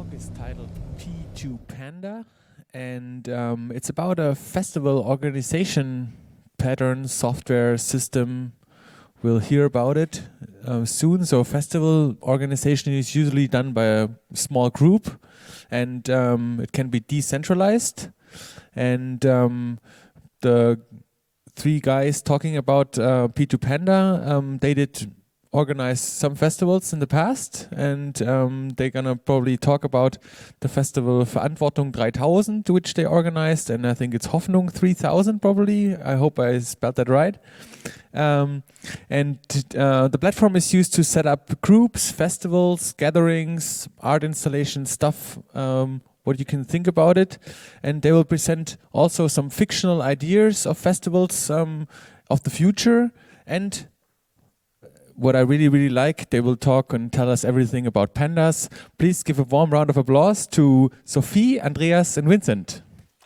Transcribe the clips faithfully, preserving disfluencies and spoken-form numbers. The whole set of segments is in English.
talk is titled P two Panda, and um, it's about a festival organization pattern, software, system. We'll hear about it uh, soon. So festival organization is usually done by a small group, and um, it can be decentralized. And um, the three guys talking about uh, P two Panda, um, they did organize some festivals in the past, and um, they're gonna probably talk about the festival Verantwortung three thousand, which they organized, and I think it's Hoffnung three thousand probably. I hope I spelled that right. Um, and uh, the platform is used to set up groups, festivals, gatherings, art installations, stuff, um, what you can think about it. And they will present also some fictional ideas of festivals um, of the future. And what I really, really like, they will talk and tell us everything about pandas. Please give a warm round of applause to Sophie, Andreas, and Vincent.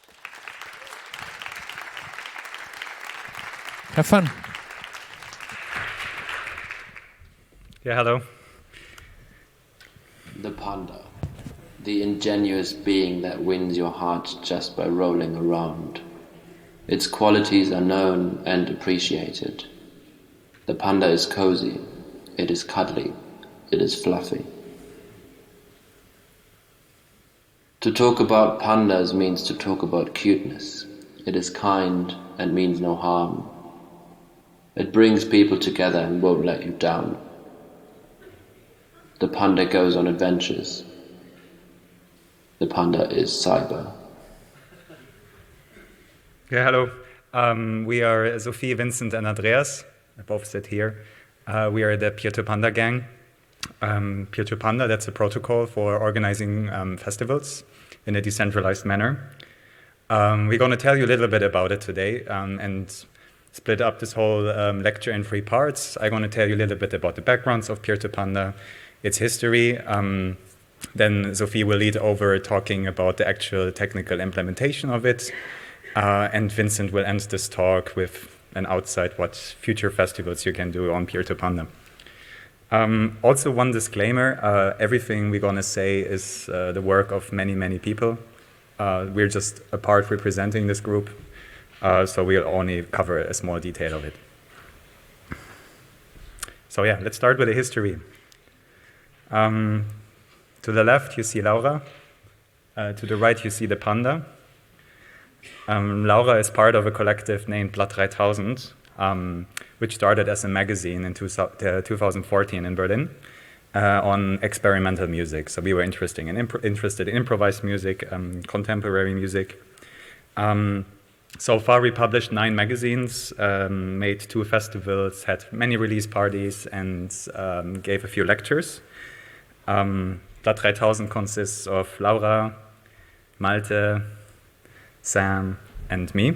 Have fun. Yeah, hello. The panda, the ingenuous being that wins your heart just by rolling around. Its qualities are known and appreciated. The panda is cozy, it is cuddly, it is fluffy. To talk about pandas means to talk about cuteness. It is kind and means no harm. It brings people together and won't let you down. The panda goes on adventures. The panda is cyber. Yeah, hello. Um, we are Sophie, Vincent, and Andreas. I both sit here. Uh, we are the P two Panda gang. Um, P two Panda, that's a protocol for organizing um, festivals in a decentralized manner. Um, we're going to tell you a little bit about it today um, and split up this whole um, lecture in three parts. I'm going to tell you a little bit about the backgrounds of P two Panda, its history. Um, then Sophie will lead over talking about the actual technical implementation of it. Uh, and Vincent will end this talk with an outside what future festivals you can do on P two Panda. Um, also, one disclaimer, uh, everything we're going to say is uh, the work of many, many people. Uh, we're just a part representing this group, uh, so we'll only cover a small detail of it. So yeah, let's start with the history. Um, to the left, you see Laura. Uh, to the right, you see the panda. Um, Laura is part of a collective named Blatt three thousand, um, which started as a magazine in two thousand fourteen in Berlin uh, on experimental music. So we were interested in, imp interested in improvised music, um, contemporary music. Um, so far we published nine magazines, um, made two festivals, had many release parties, and um, gave a few lectures. Um, Blatt three thousand consists of Laura, Malte, Sam, and me.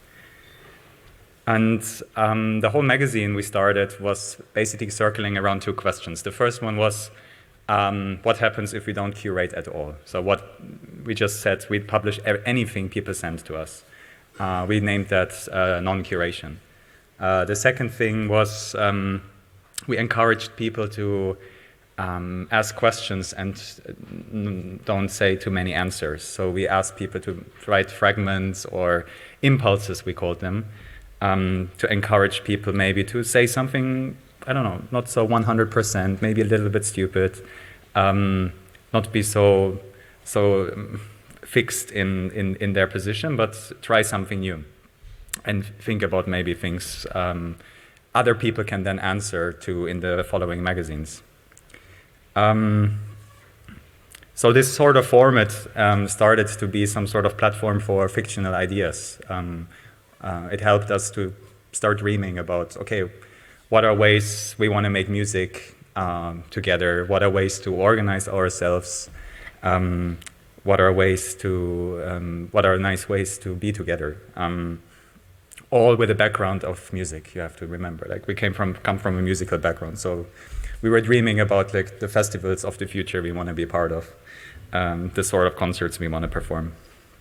And um, the whole magazine we started was basically circling around two questions. The first one was, um, what happens if we don't curate at all? So what we just said, we'd publish anything people send to us. Uh, we named that uh, non-curation. Uh, the second thing was um, we encouraged people to Um, ask questions and don't say too many answers. So we asked people to write fragments or impulses, we called them, um, to encourage people maybe to say something, I don't know, not so one hundred percent, maybe a little bit stupid, um, not be so so fixed in, in, in their position, but try something new and think about maybe things um, other people can then answer to in the following magazines. Um, so this sort of format um, started to be some sort of platform for fictional ideas. Um, uh, it helped us to start dreaming about, okay, what are ways we want to make music um, together? What are ways to organize ourselves? Um, what are ways to, um, what are nice ways to be together? Um, all with a background of music, you have to remember. Like we came from, come from a musical background, so we were dreaming about like the festivals of the future we want to be part of, um, the sort of concerts we want to perform.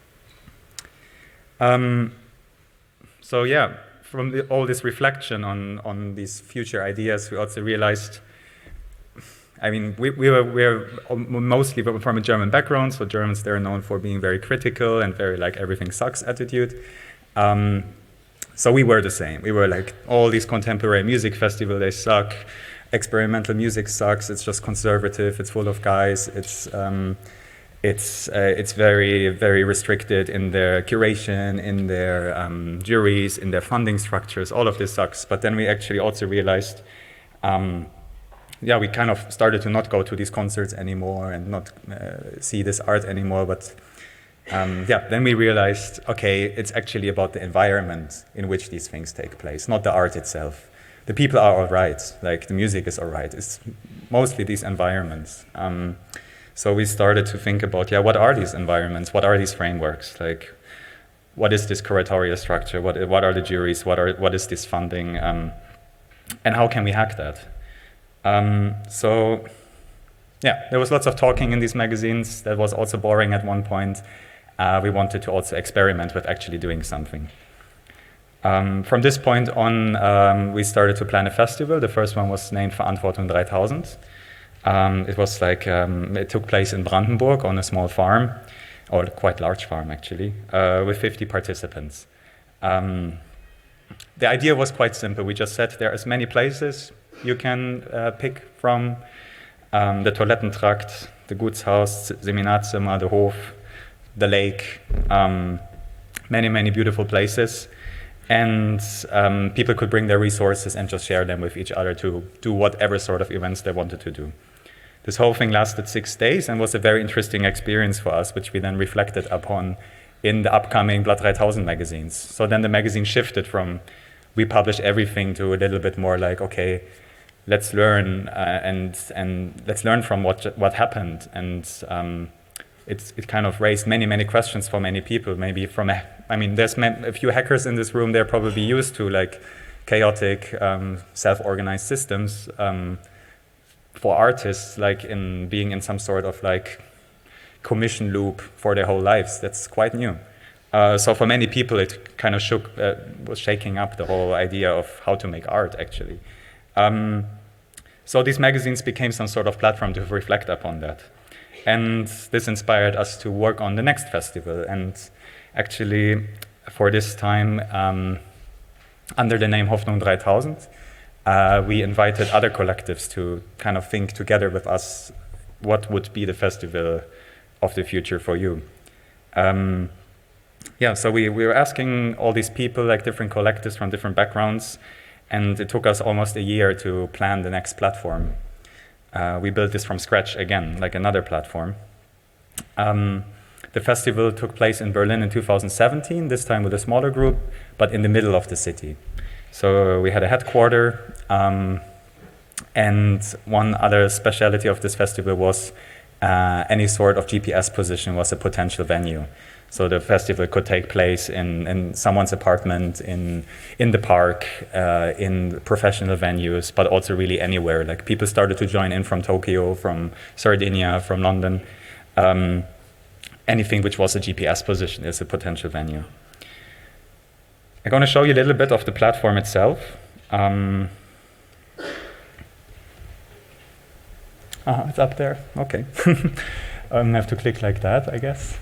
Um, so yeah, from the, all this reflection on, on these future ideas, we also realized I mean, we, we were we're mostly from a German background, so Germans, they're known for being very critical and very like everything sucks attitude. Um, so we were the same. We were like, all these contemporary music festivals, they suck. Experimental music sucks. It's just conservative. It's full of guys. It's um, it's uh, it's very very restricted in their curation, in their um, juries, in their funding structures. All of this sucks. But then we actually also realized, um, yeah, we kind of started to not go to these concerts anymore and not uh, see this art anymore. But um, yeah, then we realized, okay, it's actually about the environment in which these things take place, not the art itself. The people are all right, like the music is all right. It's mostly these environments. Um, so we started to think about, yeah, what are these environments? What are these frameworks? Like, what is this curatorial structure? What what are the juries? What are what is this funding? Um, and how can we hack that? Um, so, yeah, there was lots of talking in these magazines. That was also boring at one point. Uh, we wanted to also experiment with actually doing something. Um, from this point on, um, we started to plan a festival. The first one was named Verantwortung three thousand. Um, it was like, um, it took place in Brandenburg on a small farm, or quite large farm actually, uh, with fifty participants. Um, the idea was quite simple. We just said there are as many places you can uh, pick from. Um, the Toilettentrakt, the Gutshaus, Seminarzimmer, the Hof, the lake, um, many, many beautiful places. And um, people could bring their resources and just share them with each other to do whatever sort of events they wanted to do. This whole thing lasted six days and was a very interesting experience for us, which we then reflected upon in the upcoming Blatt three thousand magazines. So then the magazine shifted from we publish everything to a little bit more like, okay, let's learn uh, and and let's learn from what what happened. And um, it's, it kind of raised many, many questions for many people, maybe from a I mean, there's a few hackers in this room. They're probably used to like chaotic, um, self-organized systems. Um, for artists, like in being in some sort of like commission loop for their whole lives, that's quite new. Uh, so for many people, it kind of shook, uh, was shaking up the whole idea of how to make art, actually. Um, so these magazines became some sort of platform to reflect upon that. And this inspired us to work on the next festival. And actually, for this time, um, under the name Hoffnung three thousand, uh, we invited other collectives to kind of think together with us what would be the festival of the future for you. Um, yeah, so we, we were asking all these people, like different collectives from different backgrounds, and it took us almost a year to plan the next platform. Uh, we built this from scratch again, like another platform. Um, The festival took place in Berlin in two thousand seventeen, this time with a smaller group, but in the middle of the city. So we had a headquarter, um, and one other speciality of this festival was uh, any sort of G P S position was a potential venue. So the festival could take place in, in someone's apartment, in in the park, uh, in professional venues, but also really anywhere. Like people started to join in from Tokyo, from Sardinia, from London. Um, anything which was a G P S position is a potential venue. I'm going to show you a little bit of the platform itself. Um, ah, it's up there. Okay. I have to click like that, I guess.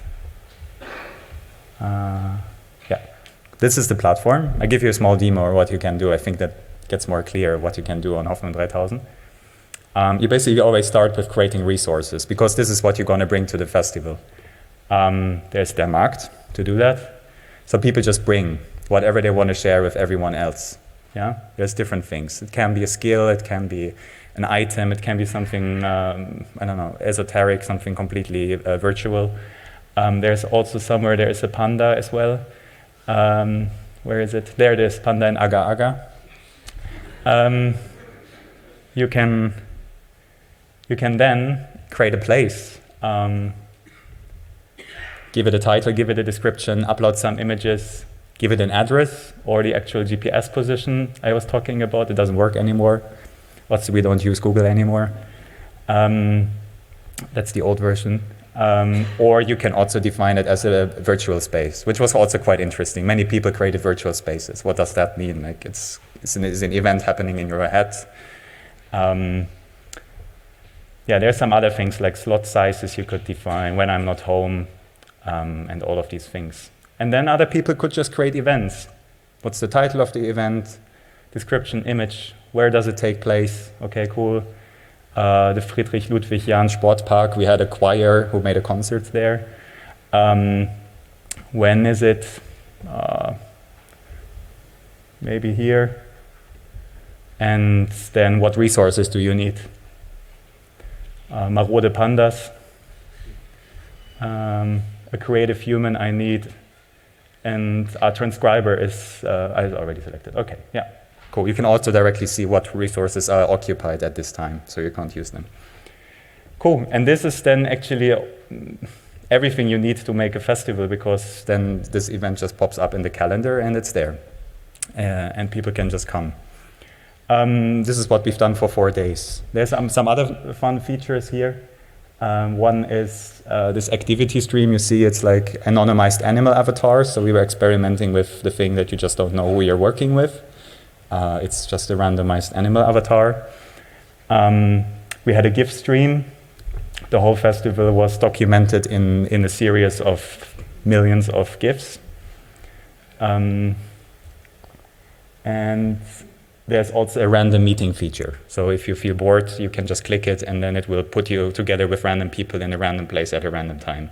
Uh, yeah, this is the platform. I give you a small demo of what you can do. I think that gets more clear what you can do on Hoffnung three thousand. Um, you basically always start with creating resources because this is what you're going to bring to the festival. Um, there's der Markt to do that. So people just bring whatever they want to share with everyone else. Yeah, there's different things. It can be a skill, it can be an item, it can be something, um, I don't know, esoteric, something completely uh, virtual. Um, there's also somewhere there is a panda as well. Um, where is it? There it is, panda in Aga Aga. Um, you can you can then create a place. Um, give it a title, give it a description, upload some images, give it an address or the actual G P S position I was talking about. It doesn't work anymore. What's, we don't use Google anymore. Um, that's the old version. Um, or you can also define it as a virtual space, which was also quite interesting. Many people created virtual spaces. What does that mean? Like it's, it's, an, it's an event happening in your head. Um, yeah, there's some other things like slot sizes you could define, when I'm not home, um, and all of these things. And then other people could just create events. What's the title of the event? Description, image, where does it take place? Okay, cool. Uh, the Friedrich Ludwig Jahn Sportpark, we had a choir who made a concert there. Um, when is it? Uh, maybe here. And then what resources do you need? Uh, Marode Pandas. Um, a creative human I need. And our transcriber is, uh, I already selected. Okay, yeah. Cool. You can also directly see what resources are occupied at this time, so you can't use them. Cool. And this is then actually uh, everything you need to make a festival, because then this event just pops up in the calendar and it's there. Uh, and people can just come. Um, this is what we've done for four days. There's um, some other fun features here. Um, one is uh, this activity stream. You see it's like anonymized animal avatars. So we were experimenting with the thing that you just don't know who you're working with. Uh, it's just a randomized animal avatar. Um, we had a GIF stream. The whole festival was documented in, in a series of millions of GIFs. Um, and there's also a random meeting feature. So if you feel bored, you can just click it and then it will put you together with random people in a random place at a random time.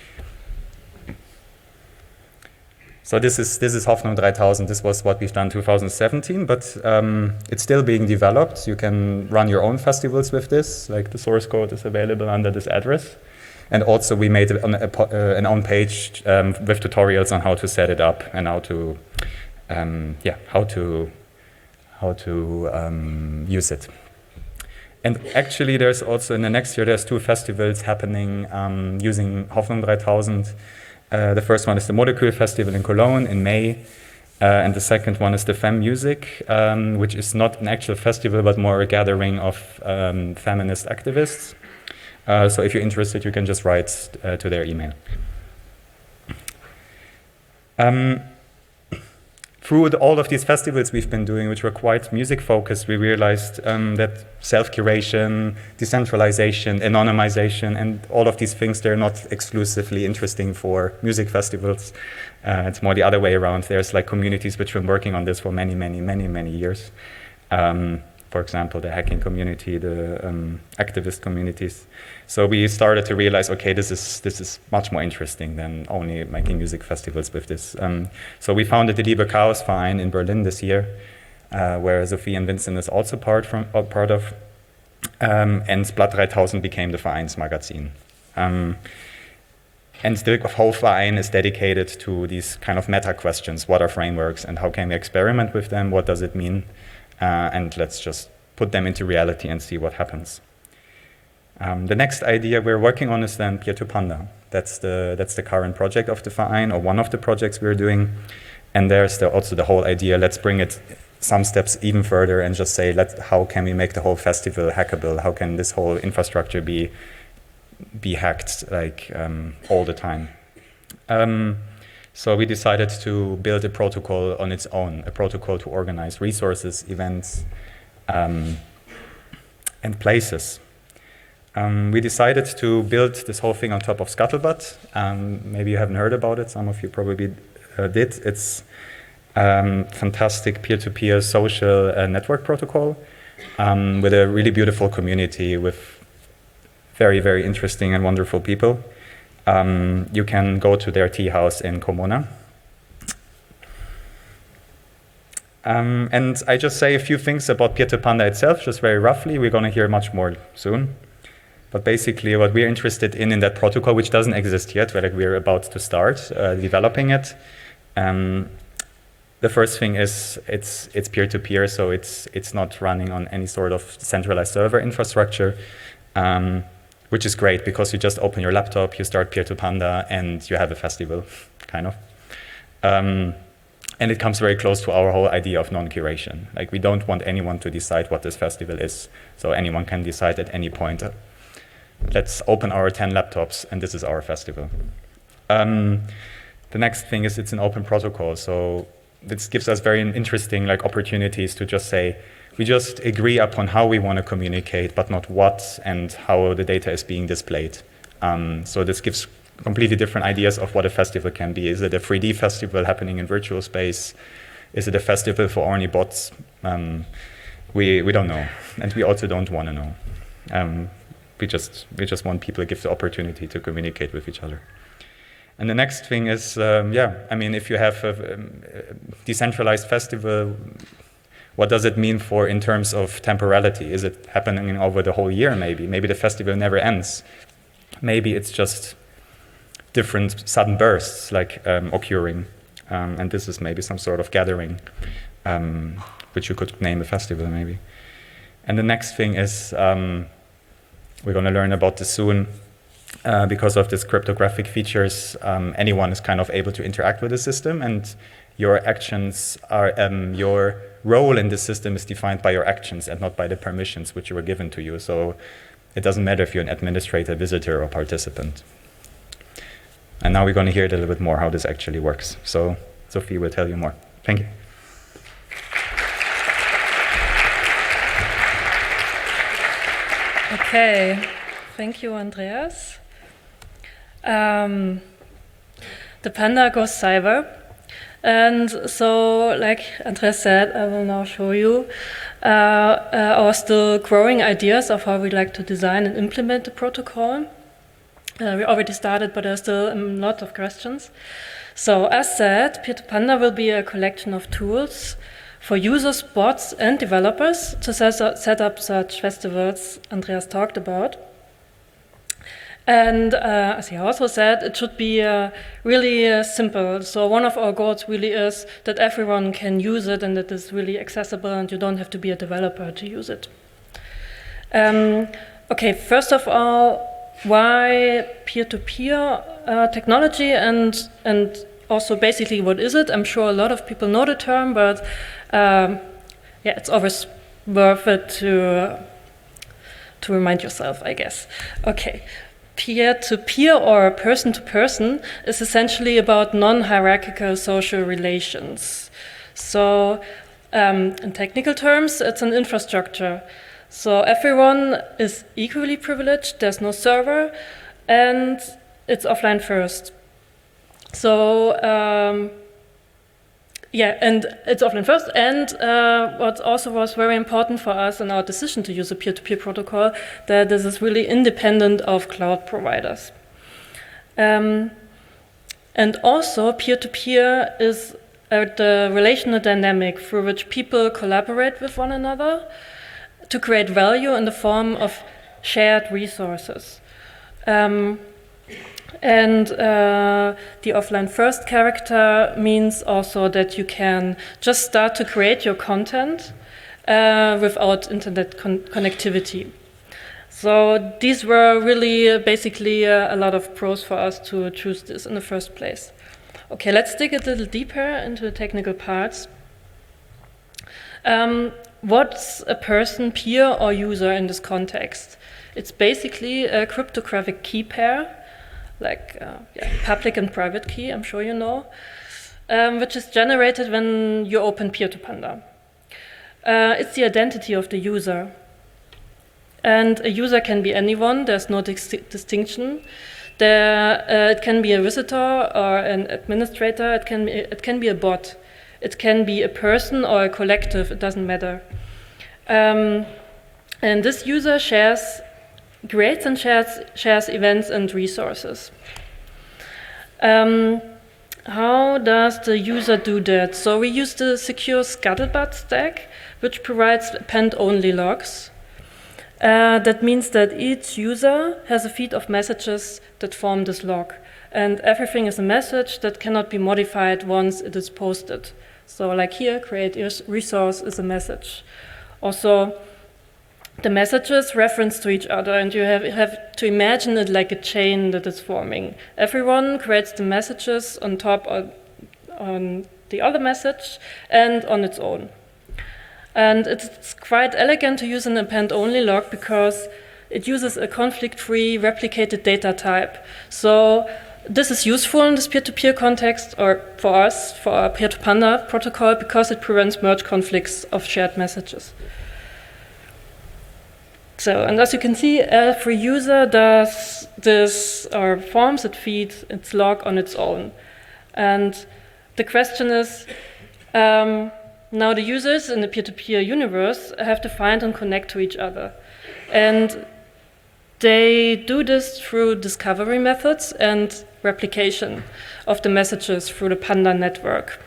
So this is this is Hoffnung three thousand. This was what we've done in two thousand seventeen, but um, it's still being developed. You can run your own festivals with this. Like the source code is available under this address. And also we made an, a, uh, an own page um, with tutorials on how to set it up and how to, um, yeah, how to, how to um, use it. And actually, there's also in the next year there's two festivals happening um, using Hoffnung three thousand. Uh, the first one is the Molecule Festival in Cologne in May, uh, and the second one is the Fem Music, um, which is not an actual festival, but more a gathering of um, feminist activists. Uh, so if you're interested, you can just write uh, to their email. Um, Through the, all of these festivals we've been doing, which were quite music-focused, we realized um, that self-curation, decentralization, anonymization, and all of these things, they're not exclusively interesting for music festivals. Uh, it's more the other way around. There's like communities which have been working on this for many, many, many, many years. Um, for example, the hacking community, the um, activist communities. So we started to realize, okay, this is this is much more interesting than only making music festivals with this. Um, so we founded the Liebe Chaos Verein in Berlin this year, uh, where Sophie and Vincent is also part from uh, part of, um, and Blatt three thousand became the Vereinsmagazin. Um, and the whole Verein is dedicated to these kind of meta questions: what are frameworks, and how can we experiment with them? What does it mean? Uh, and let's just put them into reality and see what happens. Um, the next idea we're working on is then Peer-to-Panda. That's the that's the current project of the Verein, or one of the projects we're doing. And there's the, also the whole idea, let's bring it some steps even further and just say, let how can we make the whole festival hackable? How can this whole infrastructure be be hacked like um, all the time? Um, So we decided to build a protocol on its own, a protocol to organize resources, events, um, and places. Um, we decided to build this whole thing on top of Scuttlebutt. Um, maybe you haven't heard about it. Some of you probably uh, did. It's um, fantastic peer-to-peer social uh, network protocol um, with a really beautiful community with very, very interesting and wonderful people. Um, you can go to their tea house in Komona. Um, and I just say a few things about Peer-to-Panda itself, just very roughly. We're going to hear much more soon. But basically what we're interested in in that protocol, which doesn't exist yet, but like we're about to start uh, developing it. Um, the first thing is it's it's peer-to-peer, so it's it's not running on any sort of centralized server infrastructure. Um, Which is great because you just open your laptop, you start Peer-to-Panda, and you have a festival, kind of. Um, and it comes very close to our whole idea of non-curation. Like, we don't want anyone to decide what this festival is, so anyone can decide at any point, uh, let's open our ten laptops, and this is our festival. Um, the next thing is it's an open protocol, so this gives us very interesting like opportunities to just say, We just agree upon how we want to communicate, but not what and how the data is being displayed. Um, so this gives completely different ideas of what a festival can be. Is it a three D festival happening in virtual space? Is it a festival for only bots? Um, we, we don't know, and we also don't want to know. Um, we, just, we just want people to give the opportunity to communicate with each other. And the next thing is, um, yeah, I mean, if you have a, a decentralized festival, what does it mean for in terms of temporality? Is it happening over the whole year maybe? Maybe the festival never ends. Maybe it's just different sudden bursts like um, occurring. Um, and this is maybe some sort of gathering, um, which you could name a festival maybe. And the next thing is, um, we're going to learn about this soon. Uh, because of these cryptographic features, um, anyone is kind of able to interact with the system, and your actions are, um, your role in the system is defined by your actions and not by the permissions which were given to you. So it doesn't matter if you're an administrator, visitor, or participant. And now we're going to hear a little bit more how this actually works. So Sophie will tell you more. Thank you. Okay, thank you, Andreas. Um, the Panda goes cyber. And so, like Andreas said, I will now show you uh, uh, our still growing ideas of how we'd like to design and implement the protocol. Uh, we already started, but there's still a lot of questions. So, as said, Peer to Panda will be a collection of tools for users, bots, and developers to set up such festivals Andreas talked about. And uh, as he also said, it should be uh, really uh, simple. So one of our goals really is that everyone can use it and that it's really accessible and you don't have to be a developer to use it. Um, okay, first of all, why peer-to-peer uh, technology and, and also basically what is it? I'm sure a lot of people know the term, but um, yeah, it's always worth it to, to remind yourself, I guess. Okay. Peer-to-peer or person-to-person is essentially about non-hierarchical social relations. So um, in technical terms, it's an infrastructure. So everyone is equally privileged, there's no server, and it's offline first. So um, yeah, and it's offline first, and uh, what also was very important for us in our decision to use a peer-to-peer protocol, that this is really independent of cloud providers. Um, and also, peer-to-peer is uh, the relational dynamic through which people collaborate with one another to create value in the form of shared resources. Um, And uh, the offline first character means also that you can just start to create your content uh, without internet con connectivity. So these were really uh, basically uh, a lot of pros for us to choose this in the first place. Okay, let's dig a little deeper into the technical parts. Um, what's a person, peer, or user in this context? It's basically a cryptographic key pair, like uh, yeah, public and private key, I'm sure you know, um, which is generated when you open Peer to Panda. Uh, it's the identity of the user. And a user can be anyone, there's no dis distinction. There, uh, it can be a visitor or an administrator, it can, be, it can be a bot. It can be a person or a collective, it doesn't matter. Um, and this user shares creates and shares, shares events and resources. Um, how does the user do that? So we use the secure Scuttlebutt stack, which provides append-only logs. Uh, that means that each user has a feed of messages that form this log. And everything is a message that cannot be modified once it is posted. So like here, create resource is a message. Also, the messages reference to each other, and you have, have to imagine it like a chain that is forming. Everyone creates the messages on top of on the other message and on its own. And it's quite elegant to use an append-only log because it uses a conflict-free replicated data type. So this is useful in this peer-to-peer context, or for us, for our Peer to Panda protocol, because it prevents merge conflicts of shared messages. So, and as you can see, every user does this or forms it feeds its log on its own. And the question is, um, now the users in the peer-to-peer universe have to find and connect to each other. And they do this through discovery methods and replication of the messages through the Panda network.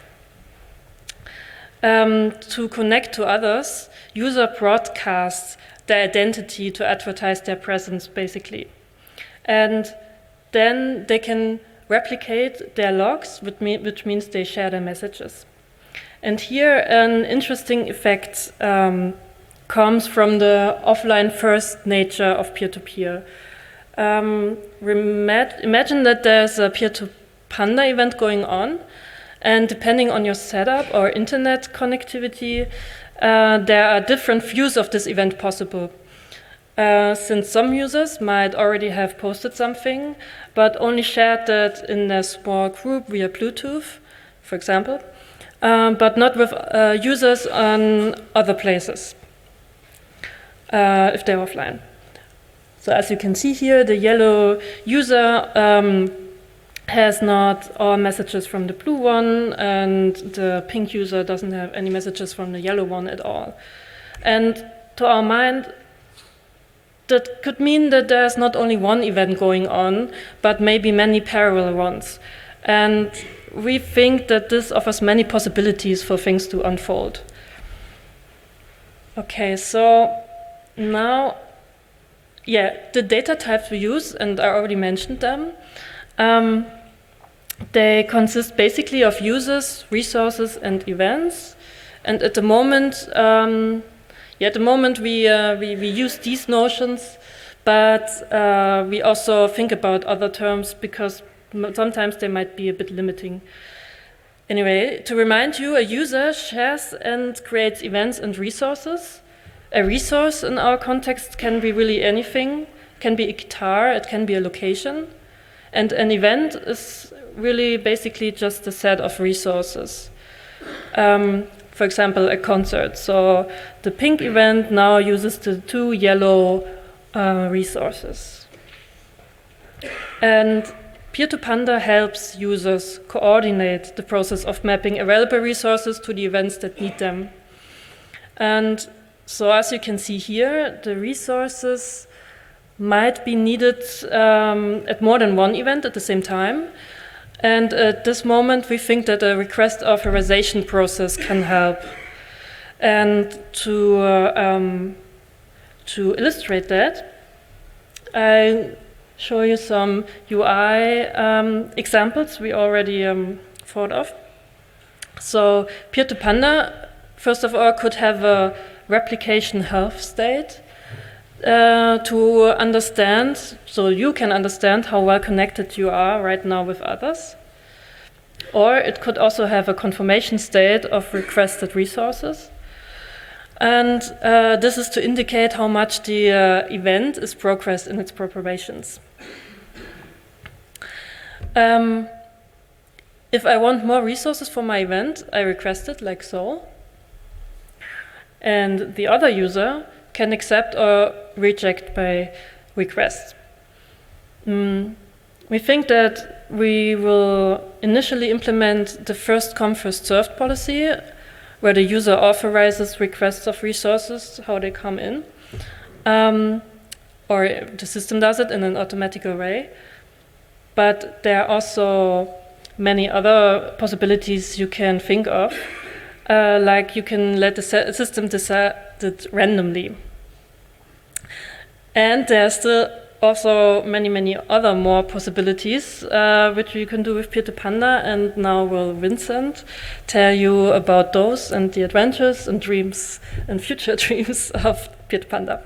Um, to connect to others, user broadcasts their identity to advertise their presence, basically. And then they can replicate their logs, which, me which means they share their messages. And here an interesting effect um, comes from the offline-first nature of peer-to-peer. Um, imagine that there's a peer-to-Panda event going on, and depending on your setup or internet connectivity, uh, there are different views of this event possible. Uh, since some users might already have posted something, but only shared that in a small group via Bluetooth, for example, um, but not with uh, users on other places, uh, if they're offline. So as you can see here, the yellow user um, has not all messages from the blue one, and the pink user doesn't have any messages from the yellow one at all. And to our mind, that could mean that there's not only one event going on, but maybe many parallel ones. And we think that this offers many possibilities for things to unfold. Okay, so now, yeah, the data types we use, and I already mentioned them, um, they consist basically of users, resources, and events. And at the moment, um, yeah, at the moment we, uh, we, we use these notions, but uh, we also think about other terms because sometimes they might be a bit limiting. Anyway, to remind you, a user shares and creates events and resources. A resource in our context can be really anything. It can be a guitar, it can be a location. And an event is really basically just a set of resources. Um, for example, a concert. So the pink event now uses the two yellow uh, resources. And Peer-to-Panda helps users coordinate the process of mapping available resources to the events that need them. And so as you can see here, the resources might be needed um, at more than one event at the same time. And at this moment, we think that a request authorization process can help. And to, uh, um, to illustrate that, I show you some U I um, examples we already um, thought of. So Peer-to-Panda, first of all, could have a replication health state uh, to understand, so you can understand how well connected you are right now with others. Or it could also have a confirmation state of requested resources. And uh, this is to indicate how much the uh, event is progressed in its preparations. Um, if I want more resources for my event, I request it like so. And the other user can accept or reject by request. Mm, we think that we will initially implement the first come, first served policy, where the user authorizes requests of resources, how they come in. Um, or the system does it in an automatic way. But there are also many other possibilities you can think of. Uh, like you can let the system decide it randomly. And there are still also many, many other more possibilities uh, which you can do with Peer-to-Panda, and now will Vincent tell you about those and the adventures and dreams and future dreams of Peer-to-Panda.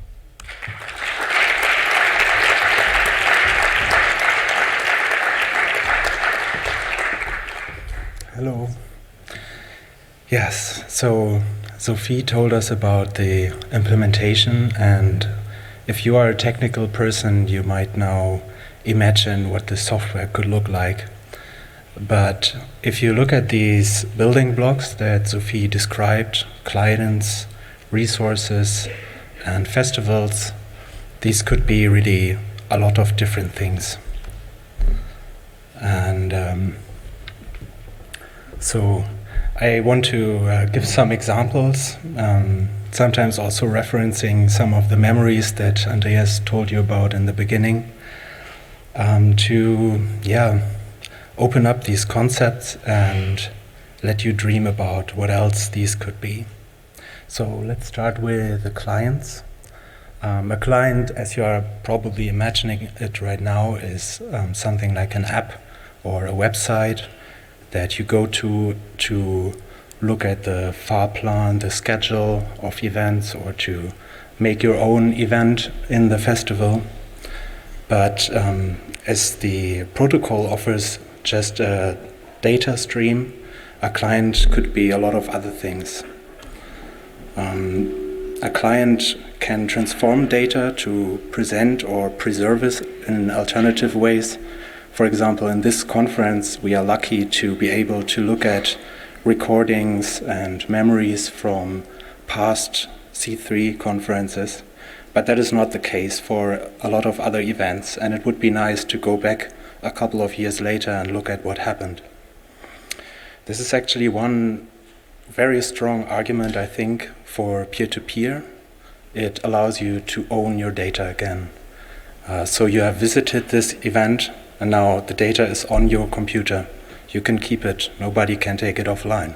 Hello. Yes, so Sophie told us about the implementation, and if you are a technical person, you might now imagine what the software could look like. But if you look at these building blocks that Sophie described, clients, resources, and festivals, these could be really a lot of different things. And um, so I want to uh, give some examples, um, sometimes also referencing some of the memories that Andreas told you about in the beginning, um, to yeah, open up these concepts and let you dream about what else these could be. So let's start with the clients. Um, a client, as you are probably imagining it right now, is um, something like an app or a website that you go to to look at the Fahrplan, the schedule of events, or to make your own event in the festival. But um, as the protocol offers just a data stream, a client could be a lot of other things. Um, a client can transform data to present or preserve it in alternative ways. For example, in this conference, we are lucky to be able to look at recordings and memories from past C three conferences, but that is not the case for a lot of other events, and it would be nice to go back a couple of years later and look at what happened. This is actually one very strong argument, I think, for peer-to-peer. It allows you to own your data again. Uh, so you have visited this event, and now the data is on your computer. You can keep it. Nobody can take it offline.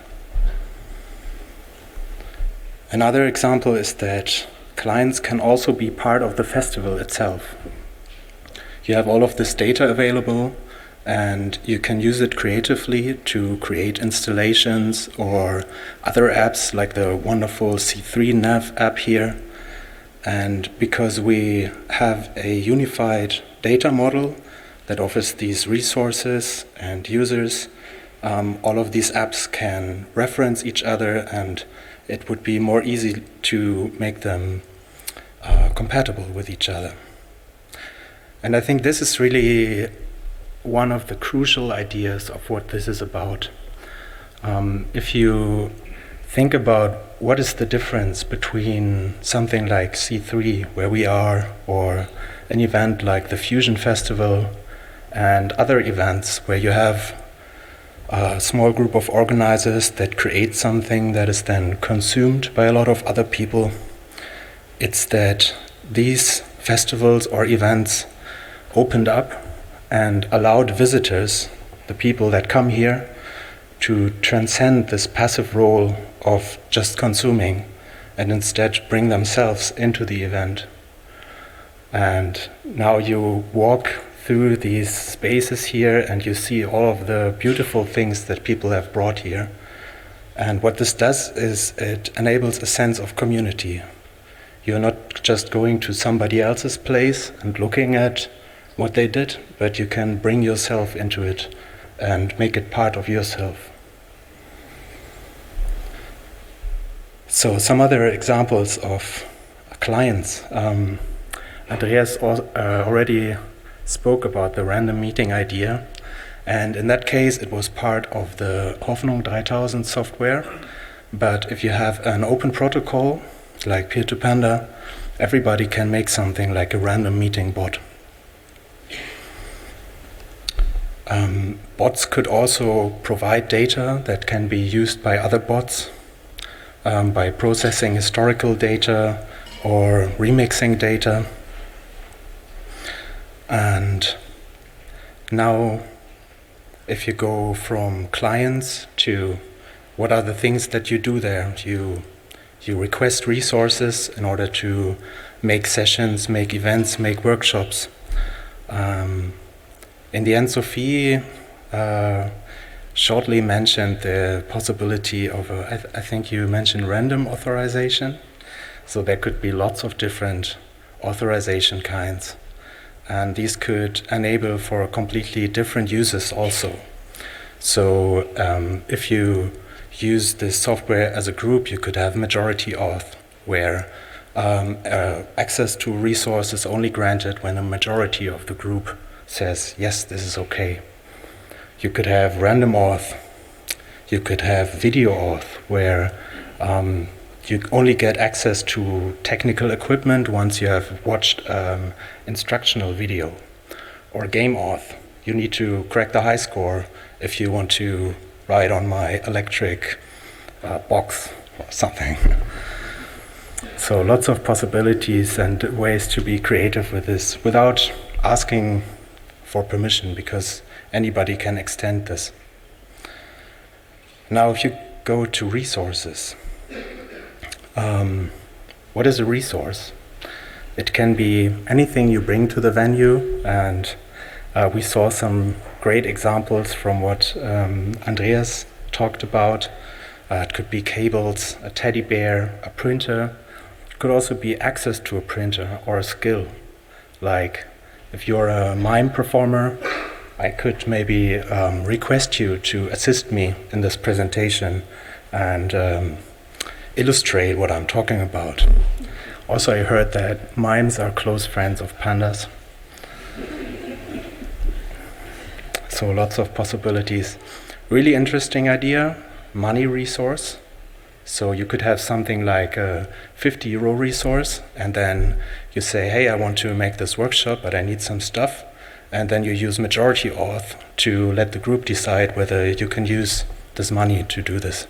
Another example is that clients can also be part of the festival itself. You have all of this data available, and you can use it creatively to create installations or other apps like the wonderful C three Nav app here. And because we have a unified data model that offers these resources and users, um, all of these apps can reference each other, and it would be more easy to make them uh, compatible with each other. And I think this is really one of the crucial ideas of what this is about. Um, if you think about what is the difference between something like C three, where we are, or an event like the Fusion Festival, and other events where you have a small group of organizers that create something that is then consumed by a lot of other people, it's that these festivals or events opened up and allowed visitors, the people that come here, to transcend this passive role of just consuming and instead bring themselves into the event. And now you walk through these spaces here and you see all of the beautiful things that people have brought here. And what this does is it enables a sense of community. You're not just going to somebody else's place and looking at what they did, but you can bring yourself into it and make it part of yourself. So some other examples of clients. Um, Andreas al- uh, already spoke about the random meeting idea, and in that case it was part of the Hoffnung three thousand software. But if you have an open protocol like Peer to Panda, everybody can make something like a random meeting bot. Um, bots could also provide data that can be used by other bots um, by processing historical data or remixing data. And now, if you go from clients to what are the things that you do there, you you request resources in order to make sessions, make events, make workshops. Um, in the end, Sophie uh, shortly mentioned the possibility of, a, I, th- I think you mentioned random authorization. So there could be lots of different authorization kinds. And these could enable for completely different uses also. So um, if you use this software as a group, you could have majority auth, where um, uh, access to resources is only granted when a majority of the group says, yes, this is okay. You could have random auth. You could have video auth, where um, you only get access to technical equipment once you have watched um, instructional video or game auth. You need to crack the high score if you want to ride on my electric uh, box or something. So lots of possibilities and ways to be creative with this without asking for permission, because anybody can extend this. Now, if you go to resources, um, what is a resource? It can be anything you bring to the venue, and uh, we saw some great examples from what um, Andreas talked about. Uh, it could be cables, a teddy bear, a printer. It could also be access to a printer or a skill. Like if you're a mime performer, I could maybe um, request you to assist me in this presentation and um, illustrate what I'm talking about. Also, I heard that mimes are close friends of pandas. So lots of possibilities. Really interesting idea, money resource. So you could have something like a fifty euro resource, and then you say, hey, I want to make this workshop, but I need some stuff. And then you use majority auth to let the group decide whether you can use this money to do this.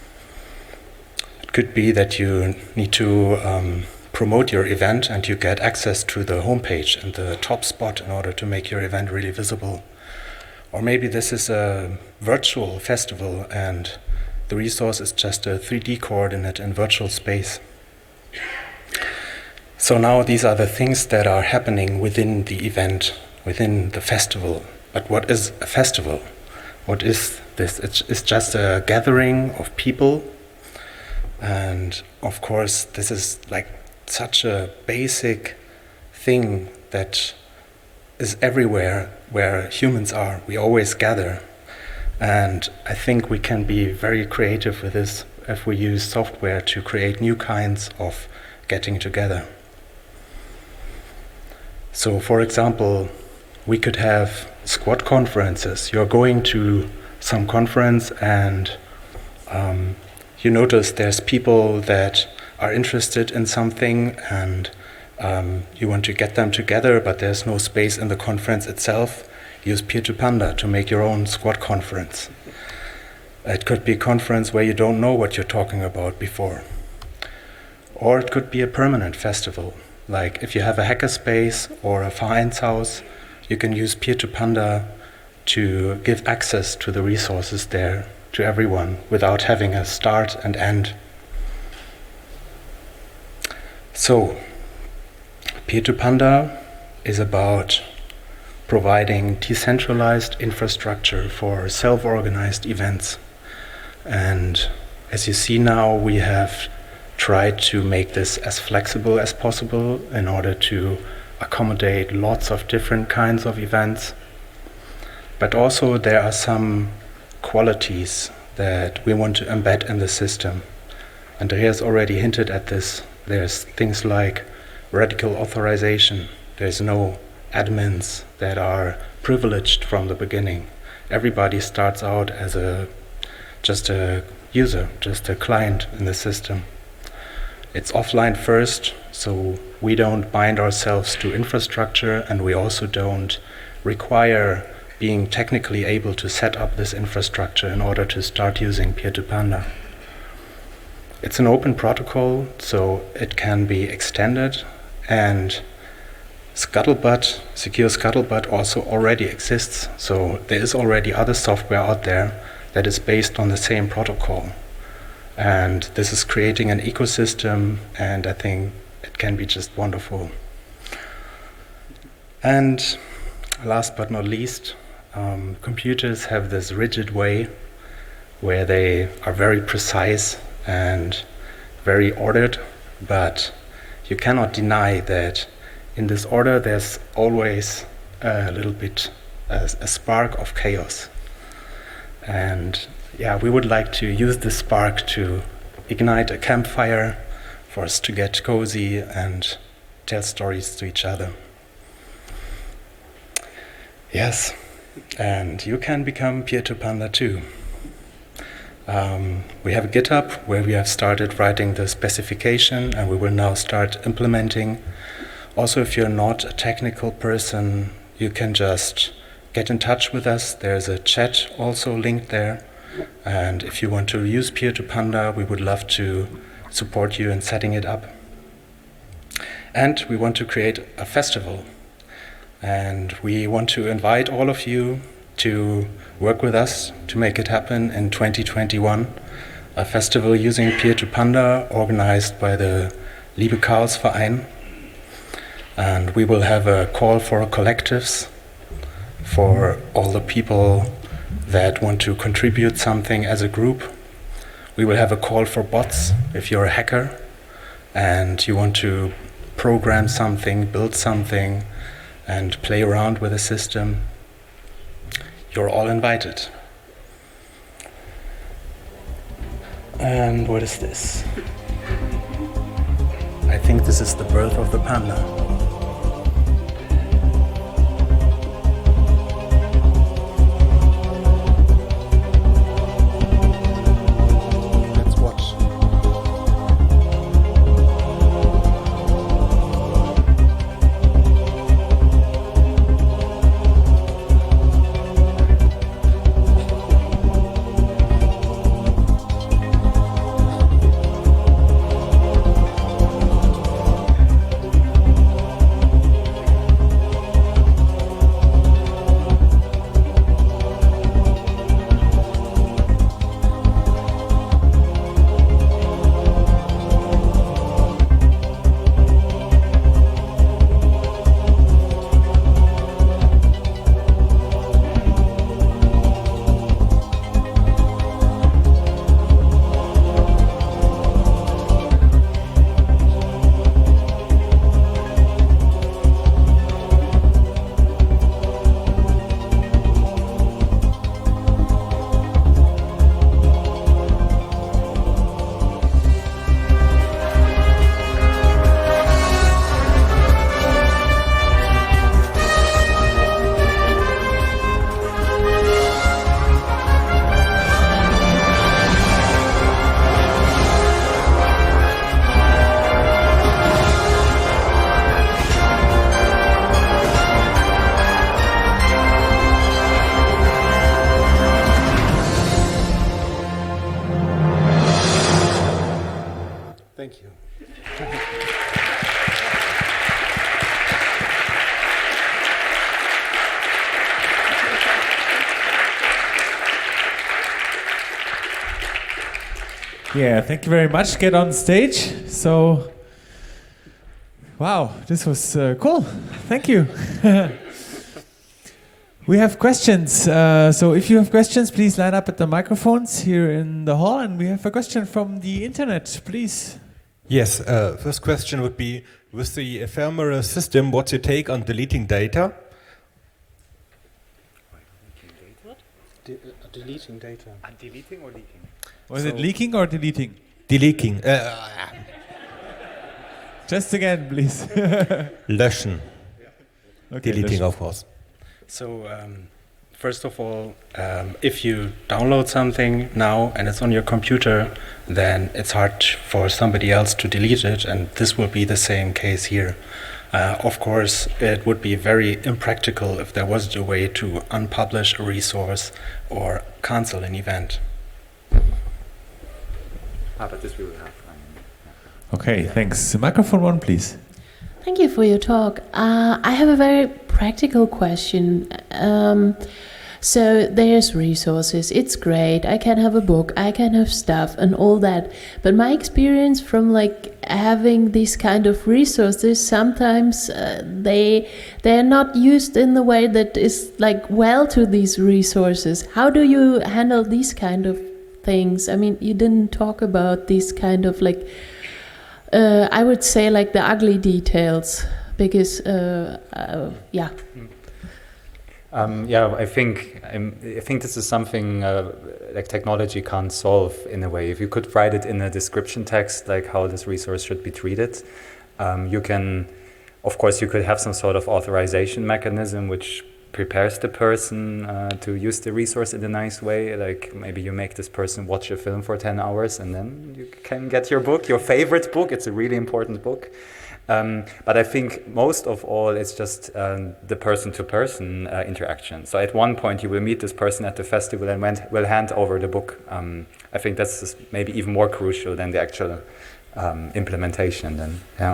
It could be that you need to um, promote your event and you get access to the homepage and the top spot in order to make your event really visible. Or maybe this is a virtual festival and the resource is just a three D coordinate in virtual space. So now these are the things that are happening within the event, within the festival. But what is a festival? What is this? It's, it's just a gathering of people. And of course, this is like such a basic thing that is everywhere where humans are. We always gather. And I think we can be very creative with this if we use software to create new kinds of getting together. So for example, we could have squad conferences. You're going to some conference and um, you notice there's people that are interested in something and um, you want to get them together, but there's no space in the conference itself. Use Peer to Panda to make your own squad conference. It could be a conference where you don't know what you're talking about before. Or it could be a permanent festival. Like if you have a hackerspace or a Vereinshaus, you can use Peer to Panda to give access to the resources there to everyone without having a start and end. So, Peer to Panda is about providing decentralized infrastructure for self-organized events. And as you see now, we have tried to make this as flexible as possible in order to accommodate lots of different kinds of events. But also there are some qualities that we want to embed in the system. Andreas already hinted at this. There's things like radical authorization. There's no admins that are privileged from the beginning. Everybody starts out as a just a user, just a client in the system. It's offline first, so we don't bind ourselves to infrastructure, and we also don't require being technically able to set up this infrastructure in order to start using Peer to Panda. It's an open protocol, so it can be extended, and Scuttlebutt, Secure Scuttlebutt also already exists, so there is already other software out there that is based on the same protocol. And this is creating an ecosystem, and I think it can be just wonderful. And last but not least, um, computers have this rigid way where they are very precise and very ordered, but you cannot deny that in this order there's always a little bit a, a spark of chaos. And yeah, we would like to use this spark to ignite a campfire for us to get cozy and tell stories to each other. Yes, and you can become Peer to Panda too. Um, we have a GitHub where we have started writing the specification, and we will now start implementing. Also, if you're not a technical person, you can just get in touch with us. There's a chat also linked there. And if you want to use Peer to Panda, we would love to support you in setting it up. And we want to create a festival. And we want to invite all of you to work with us to make it happen in twenty twenty-one. A festival using Peer to Panda, organized by the Liebe Chaos Verein. And we will have a call for collectives for all the people that want to contribute something as a group. We will have a call for bots if you're a hacker and you want to program something, build something, and play around with the system. You're all invited. And what is this? I think this is the birth of the panda. Let's watch. Thank you. Yeah, thank you very much. Get on stage. So, wow, this was uh, cool. Thank you. We have questions. Uh, so if you have questions, please line up at the microphones here in the hall. And we have a question from the internet, please. Yes, uh, first question would be, with the ephemeral system, what's your take on deleting data? What? De uh, deleting data. Uh, deleting or leaking? Was So it leaking or deleting? Deleting. Uh, Just again, please. löschen. Okay, Deleting, löschen. of course. So, um, first of all, um, if you download something now and it's on your computer, then it's hard for somebody else to delete it, and this will be the same case here. Uh, of course, it would be very impractical if there wasn't a way to unpublish a resource or cancel an event. Ah, but this we will have. Okay, thanks. Microphone one, please. Thank you for your talk. Uh, I have a very practical question. Um, so there's resources, it's great, I can have a book, I can have stuff and all that. But my experience from like having these kind of resources, sometimes uh, they they're not used in the way that is like well to these resources. How do you handle these kind of things? I mean, you didn't talk about these kind of like Uh, I would say like the ugly details, because uh, uh, yeah. Um, yeah, I think um, I think this is something uh, like technology can't solve in a way. If you could write it in a description text, like how this resource should be treated, um, you can, of course, you could have some sort of authorization mechanism which prepares the person uh, to use the resource in a nice way. Like maybe you make this person watch a film for ten hours and then you can get your book, your favorite book. It's a really important book. Um, but I think most of all, it's just um, the person-to-person uh, interaction. So at one point, you will meet this person at the festival and went, will hand over the book. Um, I think that's just maybe even more crucial than the actual um, implementation. Then, yeah.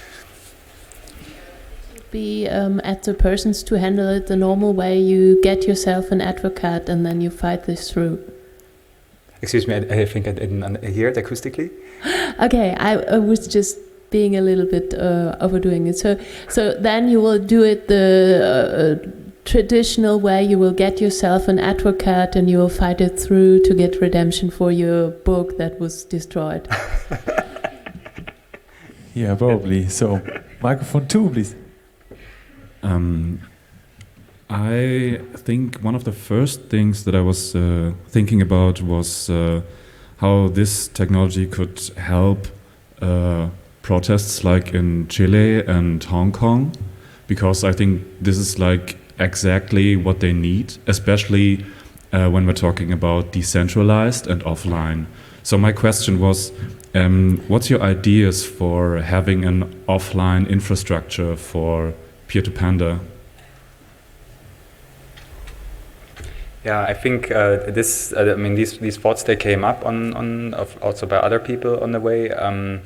Be um, at the persons to handle it the normal way. You get yourself an advocate and then you fight this through. Excuse me, I, I think I didn't hear it acoustically. Okay, I, I was just being a little bit uh, overdoing it. So, so then you will do it the uh, traditional way. You will get yourself an advocate and you will fight it through to get redemption for your book that was destroyed. Yeah, probably. So, microphone two, please. Um, I think one of the first things that I was uh, thinking about was uh, how this technology could help uh, protests like in Chile and Hong Kong, because I think this is like exactly what they need, especially uh, when we're talking about decentralized and offline. So my question was, um, what's your ideas for having an offline infrastructure for Peer-to-Panda? Yeah, I think uh, this. Uh, I mean, these these thoughts they came up on on of also by other people on the way. Um,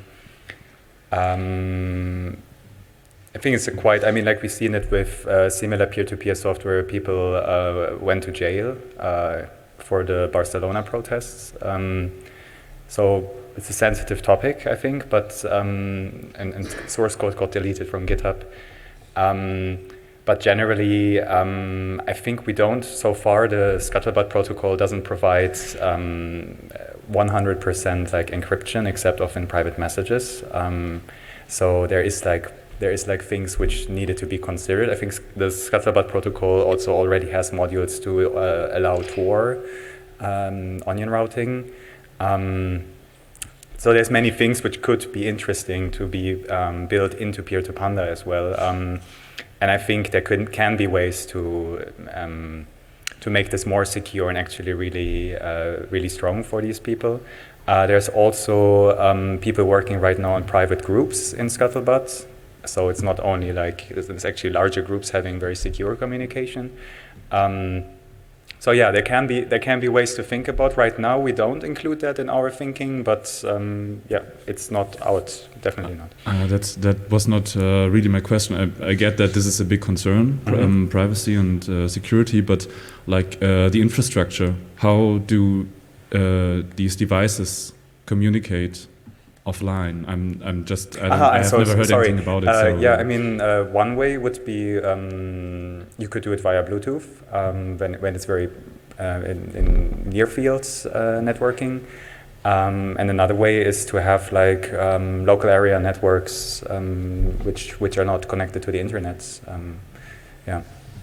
um, I think it's a quite. I mean, like we've seen it with uh, similar peer-to-peer software. People uh, went to jail uh, for the Barcelona protests. Um, so it's a sensitive topic, I think. But um, and, and source code got deleted from GitHub. Um, But generally, um, I think we don't, so far the Scuttlebutt protocol doesn't provide um, one hundred percent like encryption except of in private messages. Um, so there is like there is like things which needed to be considered. I think the Scuttlebutt protocol also already has modules to uh, allow Tor um, onion routing. Um, so there's many things which could be interesting to be um, built into Peer-to-Panda as well. Um, And I think there could, can be ways to um, to make this more secure and actually really uh, really strong for these people. Uh, there's also um, people working right now on private groups in Scuttlebutt. So it's not only like, there's actually larger groups having very secure communication. Um, so yeah, there can be there can be ways to think about. Right now we don't include that in our thinking, but um, yeah, it's not out, definitely not. Uh, that's that was not uh, really my question. I, I get that this is a big concern, Mm-hmm. um, privacy and uh, security, but like uh, the infrastructure, how do uh, these devices communicate offline? I'm I'm just I, don't, Aha, I have so, never heard sorry. anything about it. Uh, so yeah, I mean, uh, one way would be um, you could do it via Bluetooth um, when when it's very uh, in, in near fields uh, networking, um, and another way is to have like um, local area networks um, which which are not connected to the internet. Um, yeah.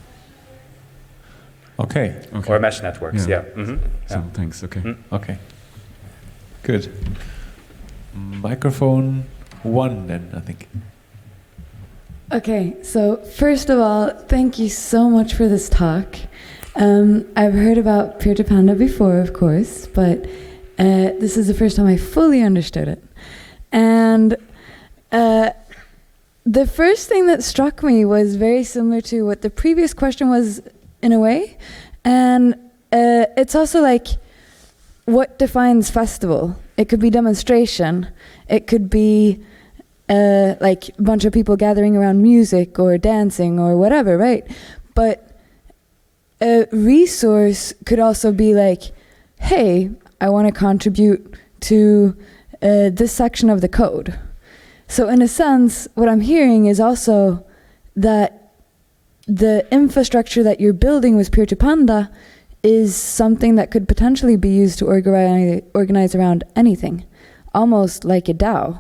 Okay. okay. Or mesh networks. Yeah. Yeah. Mm-hmm. So yeah. thanks. Okay. Mm. Okay. Good. Microphone one, then, I think. Okay, so first of all, thank you so much for this talk. Um, I've heard about Peer-to-Panda before, of course, but uh, this is the first time I fully understood it. And uh, the first thing that struck me was very similar to what the previous question was, in a way. And uh, it's also like, what defines festival? It could be demonstration. It could be uh, like a bunch of people gathering around music or dancing or whatever, right? But a resource could also be like, hey, I want to contribute to uh, this section of the code. So in a sense, what I'm hearing is also that the infrastructure that you're building with Peer-to-Panda is something that could potentially be used to organize, organize around anything, almost like a DAO.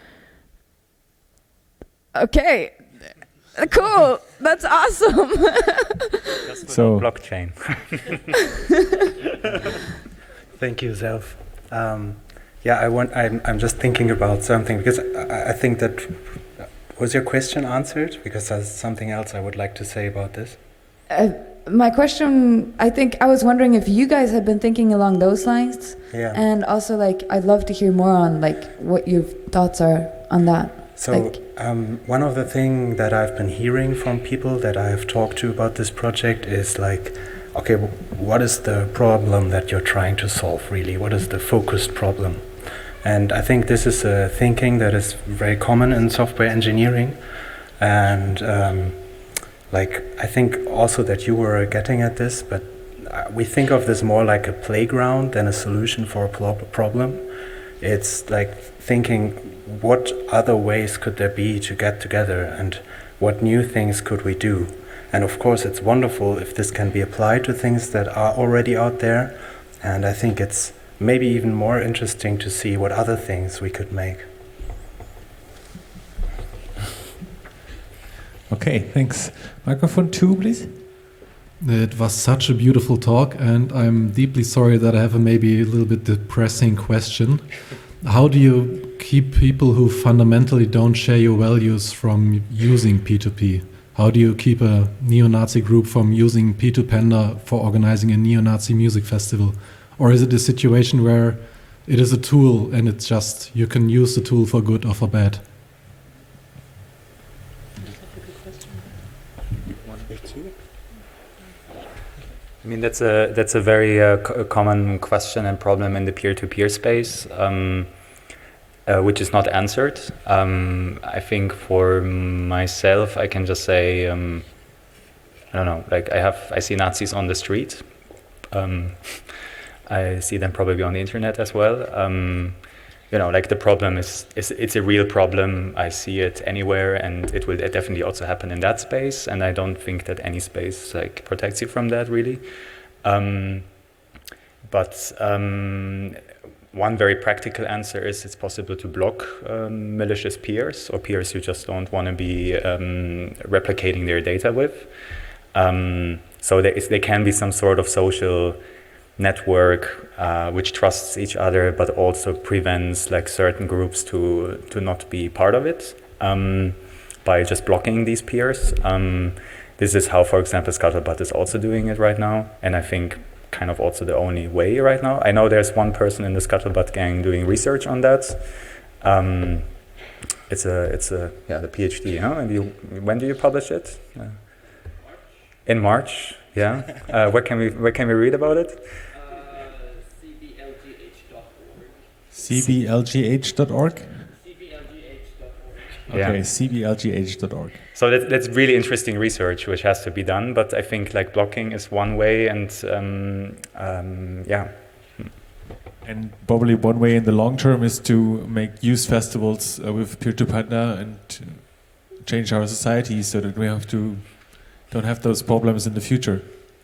Okay, cool, that's awesome. So blockchain. Thank you, Zelf. Um, yeah, I want. I'm. I'm just thinking about something because I, I think that was your question answered, because there's something else I would like to say about this. uh, my question, I think I was wondering if you guys had been thinking along those lines. Yeah. And also, like, I'd love to hear more on, like, what your thoughts are on that. So like, um, one of the things that I've been hearing from people that I've talked to about this project is like, okay, what is the problem that you're trying to solve really? What is the focused problem? And I think this is a thinking that is very common in software engineering. And um, like, I think also that you were getting at this, but we think of this more like a playground than a solution for a pro- problem. It's like thinking, what other ways could there be to get together and what new things could we do? And of course, it's wonderful if this can be applied to things that are already out there. And I think it's maybe even more interesting to see what other things we could make. Okay, thanks. Microphone two, please. It was such a beautiful talk, and I'm deeply sorry that I have a maybe a little bit depressing question. How do you keep people who fundamentally don't share your values from using P two P? How do you keep a neo-Nazi group from using P two Panda for organizing a neo-Nazi music festival? Or is it a situation where it is a tool and it's just you can use the tool for good or for bad? I mean, that's a that's a very uh, co- common question and problem in the peer-to-peer space, um, uh, which is not answered. Um, I think for myself, I can just say, um, I don't know, like I have, I see Nazis on the street. Um, I see them probably on the internet as well. Um, you know, like the problem is, is, it's a real problem. I see it anywhere, and it will definitely also happen in that space. And I don't think that any space like protects you from that really. Um, but um, one very practical answer is it's possible to block um, malicious peers or peers you just don't want to be um, replicating their data with. Um, so there, is, there can be some sort of social network uh, which trusts each other, but also prevents like certain groups to to not be part of it um, by just blocking these peers. Um, this is how, for example, Scuttlebutt is also doing it right now, and I think kind of also the only way right now. I know there's one person in the Scuttlebutt gang doing research on that. Um, it's a it's a yeah the PhD. Huh? And you, when do you publish it? Uh, in March. Yeah. Uh, where can we where can we read about it? C B L G H dot org. C B L G H dot org. Okay, Yeah. C B L G H dot org. So that, that's really interesting research which has to be done. But I think like blocking is one way, and um, um, yeah. And probably one way in the long term is to make youth festivals uh, with Peer to Panda and to change our society so that we have to don't have those problems in the future.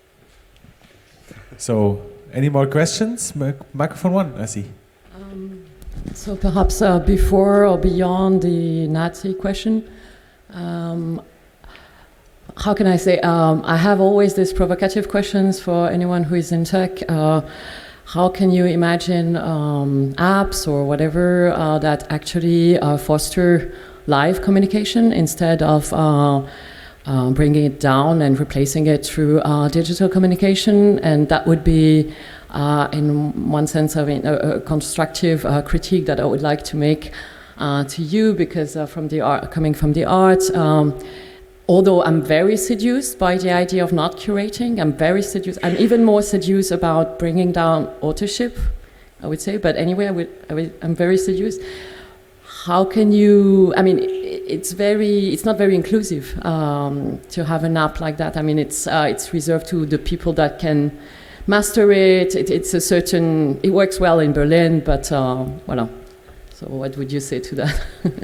So, any more questions? Mic- microphone one, I see. Um, so perhaps uh, before or beyond the Nazi question, um, how can I say? Um, I have always these provocative questions for anyone who is in tech. Uh, how can you imagine um, apps or whatever uh, that actually uh, foster live communication instead of uh, Uh, bringing it down and replacing it through uh, digital communication? And that would be, uh, in one sense, I mean, a, a constructive uh, critique that I would like to make uh, to you, because uh, from the art, coming from the arts, um, although I'm very seduced by the idea of not curating, I'm very seduced. I'm even more seduced about bringing down authorship, I would say. But anyway, I would, I would, I'm very seduced. How can you? I mean. It's very. It's not very inclusive um, to have an app like that. I mean, it's uh, it's reserved to the people that can master it. it it's a certain. It works well in Berlin, but uh, voilà. So, what would you say to that?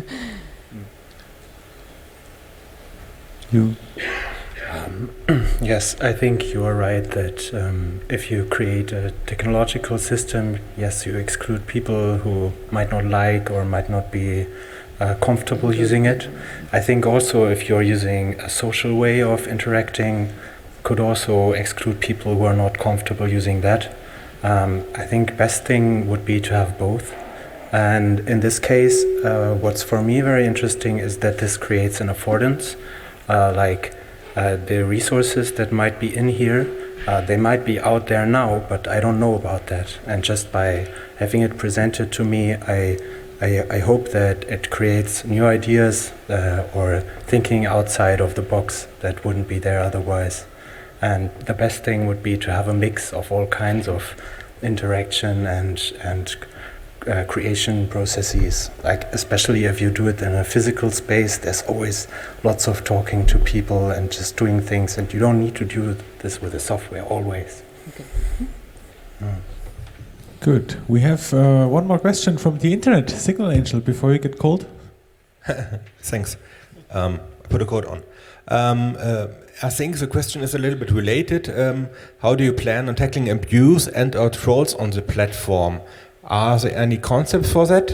You. Um, yes, I think you are right that um, if you create a technological system, yes, you exclude people who might not like or might not be Uh, comfortable using it. I think also if you're using a social way of interacting, could also exclude people who are not comfortable using that. Um, I think best thing would be to have both. And in this case, uh, what's for me very interesting is that this creates an affordance. Uh, like uh, the resources that might be in here, uh, they might be out there now, but I don't know about that. And just by having it presented to me, I I, I hope that it creates new ideas uh, or thinking outside of the box that wouldn't be there otherwise. And the best thing would be to have a mix of all kinds of interaction and and uh, creation processes. Like especially if you do it in a physical space, there's always lots of talking to people and just doing things, and you don't need to do this with the software always. Okay. Mm. Good. We have uh, one more question from the internet, Signal Angel, before you get cold. Thanks. Um, I put a code on. Um, uh, I think the question is a little bit related. Um, how do you plan on tackling abuse and or trolls on the platform? Are there any concepts for that?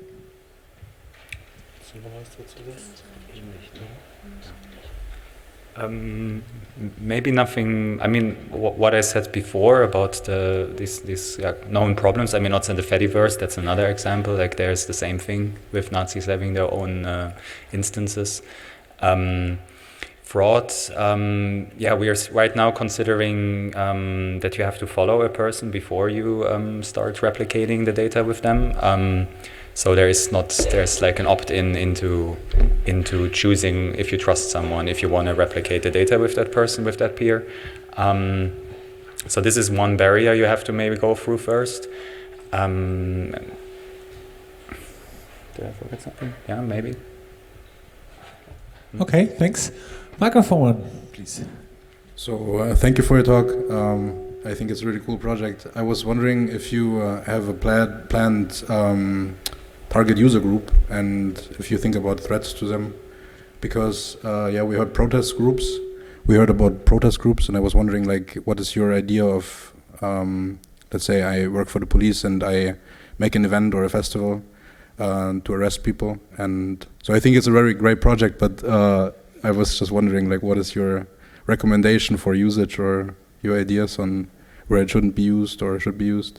Um, maybe nothing. I mean, w what I said before about the these these uh, known problems. I mean, not in the Fediverse. That's another example. Like there's the same thing with Nazis having their own uh, instances. Um, fraud. Um, yeah, we are right now considering um, that you have to follow a person before you um, start replicating the data with them. Um, So there is not, there's like an opt-in into into choosing if you trust someone, if you want to replicate the data with that person, with that peer. Um, so this is one barrier you have to maybe go through first. Um, did I forget something? Yeah, maybe. Okay, thanks. Microphone, please. So uh, thank you for your talk. Um, I think it's a really cool project. I was wondering if you uh, have a planned planned um, target user group, and if you think about threats to them, because uh, yeah, we heard protest groups. We heard about protest groups, and I was wondering, like, what is your idea of, um, let's say I work for the police and I make an event or a festival uh, to arrest people, and so I think it's a very great project. But uh, I was just wondering, like, what is your recommendation for usage or your ideas on where it shouldn't be used or should be used?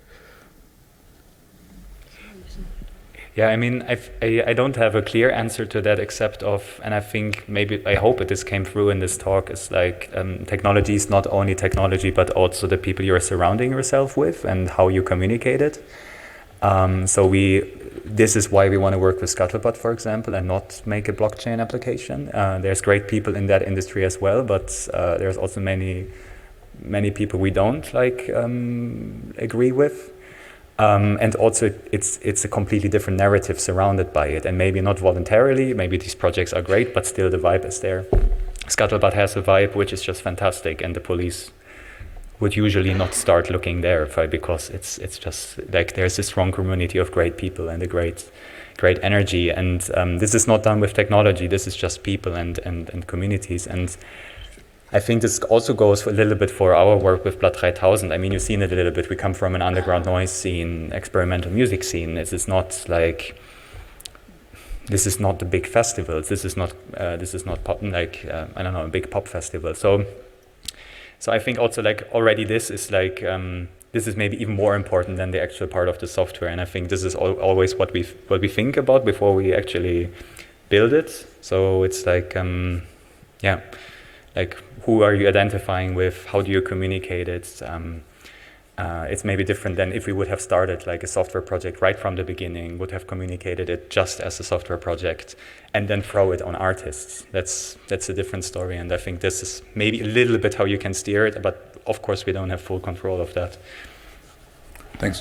Yeah, I mean, I've, I I don't have a clear answer to that except of, and I think maybe, I hope that this came through in this talk, is like um, technology is not only technology, but also the people you're surrounding yourself with and how you communicate it. Um, so we, this is why we want to work with Scuttlebutt, for example, and not make a blockchain application. Uh, there's great people in that industry as well, but uh, there's also many, many people we don't like um, agree with. Um, and also, it's it's a completely different narrative surrounded by it, and maybe not voluntarily. Maybe these projects are great, but still the vibe is there. Scuttlebutt has a vibe which is just fantastic, and the police would usually not start looking there for, because it's it's just like there's a strong community of great people and a great great energy. And um, this is not done with technology. This is just people and and and communities. And I think this also goes for a little bit for our work with Blood three thousand. I mean, you've seen it a little bit. We come from an underground noise scene, experimental music scene. This is not like, this is not the big festivals. This is not, uh, this is not pop, like, uh, I don't know, a big pop festival. So, so I think also like already this is like, um, this is maybe even more important than the actual part of the software. And I think this is al always what we what we think about before we actually build it. So it's like, um, yeah. Like, who are you identifying with? How do you communicate it? Um, uh, it's maybe different than if we would have started like a software project right from the beginning, would have communicated it just as a software project, and then throw it on artists. That's that's a different story, and I think this is maybe a little bit how you can steer it, but of course we don't have full control of that. Thanks.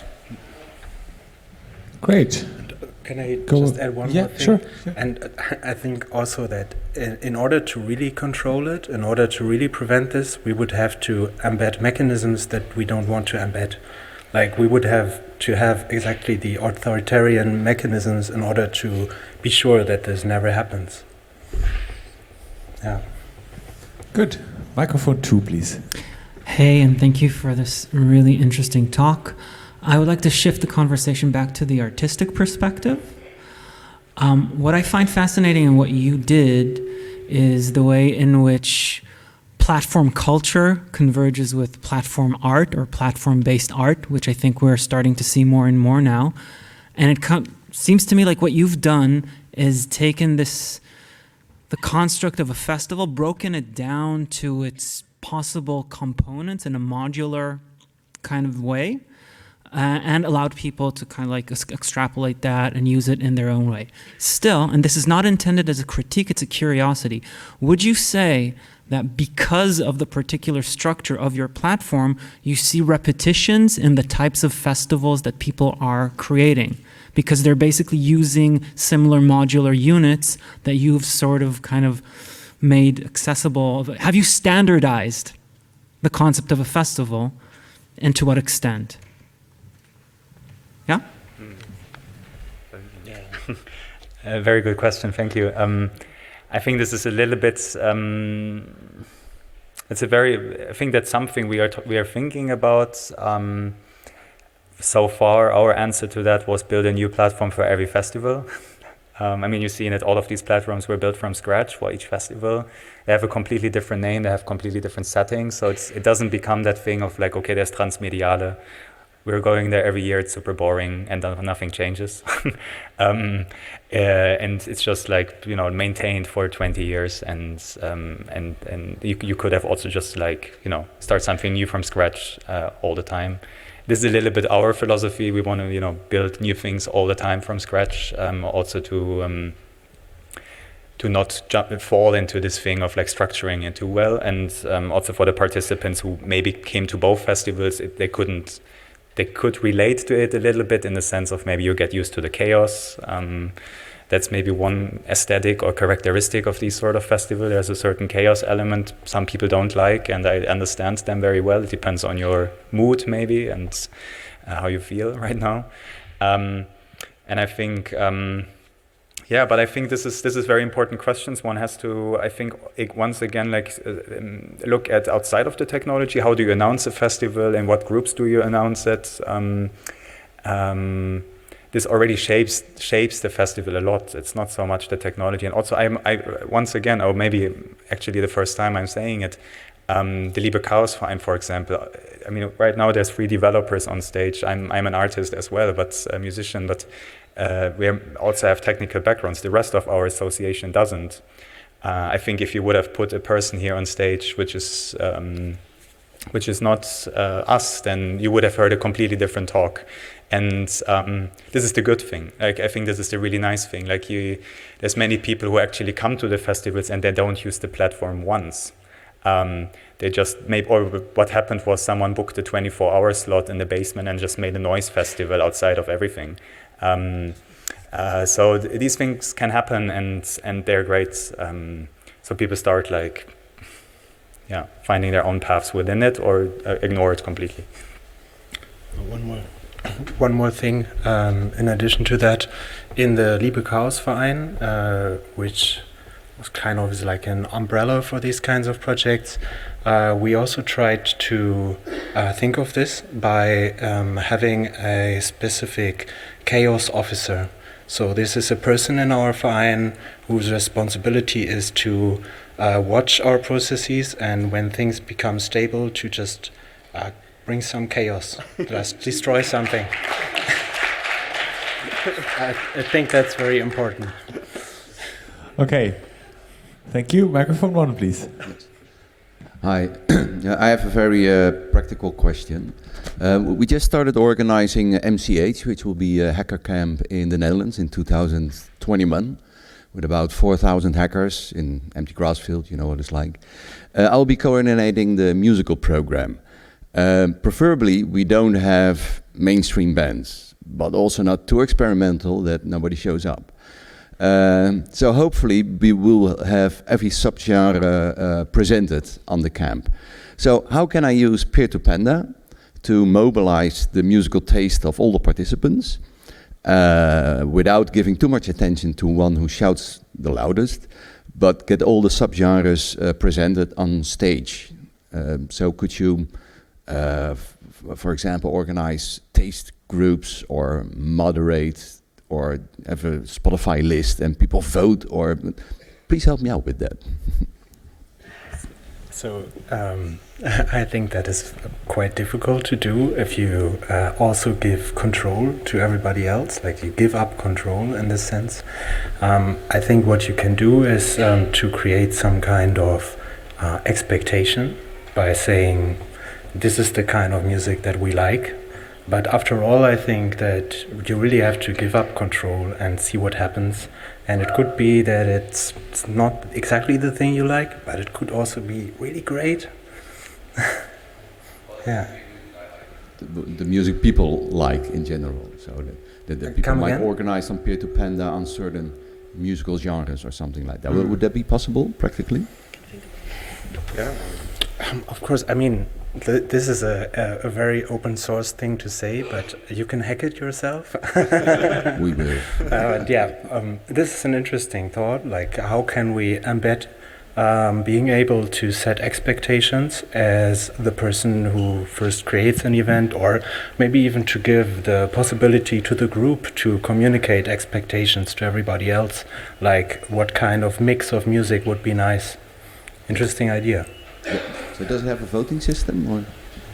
Great. Can I Go. just add one yeah, more thing? Sure. Yeah. And I think also that in, in order to really control it, in order to really prevent this, we would have to embed mechanisms that we don't want to embed. Like we would have to have exactly the authoritarian mechanisms in order to be sure that this never happens. Yeah. Good. Microphone two, please. Hey, and thank you for this really interesting talk. I would like to shift the conversation back to the artistic perspective. Um, what I find fascinating in what you did is the way in which platform culture converges with platform art or platform-based art, which I think we're starting to see more and more now. And it com- seems to me like what you've done is taken this the construct of a festival, broken it down to its possible components in a modular kind of way, uh, and allowed people to kind of like ex- extrapolate that and use it in their own way. Still, and this is not intended as a critique, it's a curiosity, would you say that because of the particular structure of your platform, you see repetitions in the types of festivals that people are creating? Because they're basically using similar modular units that you've sort of kind of made accessible. Have you standardized the concept of a festival, and to what extent? Yeah? Yeah. A very good question, thank you. Um, I think this is a little bit, um, it's a very, I think that's something we are, t- we are thinking about. Um, so far, our answer to that was build a new platform for every festival. um, I mean, you see that all of these platforms were built from scratch for each festival. They have a completely different name, they have completely different settings, so it's, it doesn't become that thing of like, okay, there's Transmediale. We're going there every year, it's super boring, and nothing changes. um, uh, and it's just like, you know, maintained for twenty years, and um, and and you, you could have also just like, you know, start something new from scratch uh, all the time. This is a little bit our philosophy. We want to, you know, build new things all the time from scratch, um, also to um, to not jump, fall into this thing of like structuring it too well, and um, also for the participants who maybe came to both festivals, it, they couldn't. They could relate to it a little bit in the sense of maybe you get used to the chaos. Um, that's maybe one aesthetic or characteristic of these sort of festivals. There's a certain chaos element some people don't like, and I understand them very well. It depends on your mood maybe and uh, how you feel right now. Um, and I think, um, yeah, but I think this is this is very important questions. One has to, I think, once again, like uh, um, look at outside of the technology. How do you announce a festival? In what groups do you announce it? Um, um, this already shapes shapes the festival a lot. It's not so much the technology. And also, I'm, I once again, or maybe actually the first time I'm saying it, um, the Liebe Chaosverein, for example. I mean, right now there's three developers on stage. I'm I'm an artist as well, but a musician, but. Uh, we also have technical backgrounds. The rest of our association doesn't. Uh, I think if you would have put a person here on stage, which is um, which is not uh, us, then you would have heard a completely different talk. And um, this is the good thing. Like, I think this is the really nice thing. Like you, there's many people who actually come to the festivals and they don't use the platform once. Um, they just made, or what happened was someone booked a twenty-four hour slot in the basement and just made a noise festival outside of everything. Um, uh, so th- these things can happen, and and they're great. Um, so people start like, yeah, finding their own paths within it, or uh, ignore it completely. One more, one more thing. Um, in addition to that, in the Liebe Chaosverein, uh, which was kind of like an umbrella for these kinds of projects, uh, we also tried to uh, think of this by um, having a specific chaos officer. So this is a person in our Verein whose responsibility is to uh, watch our processes, and when things become stable, to just uh, bring some chaos, just destroy something. I, I think that's very important. Okay. Thank you. Microphone one, please. Hi. I have a very uh, practical question. Uh, we just started organizing M C H, which will be a hacker camp in the Netherlands in two thousand twenty-one, with about four thousand hackers in empty grass field, you know what it's like. Uh, I'll be coordinating the musical program. Uh, preferably, we don't have mainstream bands, but also not too experimental that nobody shows up. Uh, so hopefully we will have every subgenre uh, presented on the camp. So how can I use Peer-to-Panda to mobilize the musical taste of all the participants uh, without giving too much attention to one who shouts the loudest, but get all the subgenres uh, presented on stage? Uh, so could you, uh, f for example, organize taste groups or moderate or have a Spotify list and people vote, or please help me out with that. So um, I think that is quite difficult to do if you uh, also give control to everybody else, like you give up control in this sense. Um, I think what you can do is um, to create some kind of uh, expectation by saying, this is the kind of music that we like. But after all, I think that you really have to give up control and see what happens. And it could be that it's, it's not exactly the thing you like, but it could also be really great. Yeah. The, the music people like in general, so that, that, that people Come might again? organize some peer-to-panda on certain musical genres or something like that. Mm. Would that be possible, practically? Yeah. Um, of course, I mean, th this is a, a, a very open source thing to say, but you can hack it yourself. We will. Uh, yeah, um, this is an interesting thought. Like, how can we embed um, being able to set expectations as the person who first creates an event, or maybe even to give the possibility to the group to communicate expectations to everybody else, like what kind of mix of music would be nice. Interesting idea. Yeah. So does it have a voting system, or?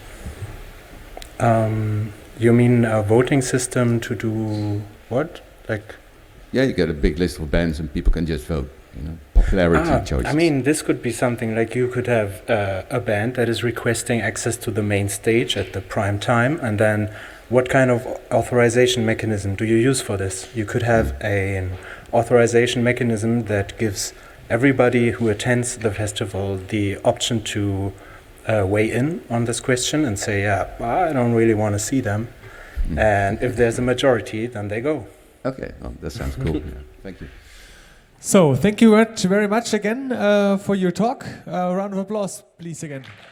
Um, you mean a voting system to do what? Like? Yeah, you get a big list of bands and people can just vote. You know, popularity ah, choices. I mean, this could be something like you could have uh, a band that is requesting access to the main stage at the prime time, and then what kind of authorization mechanism do you use for this? You could have a, an authorization mechanism that gives everybody who attends the festival the option to uh, weigh in on this question and say, yeah, I don't really want to see them. Mm. And if there's a majority, then they go. Okay, well, that sounds cool. Yeah. Thank you. So, thank you very much again uh, for your talk. Uh, round of applause, please, again.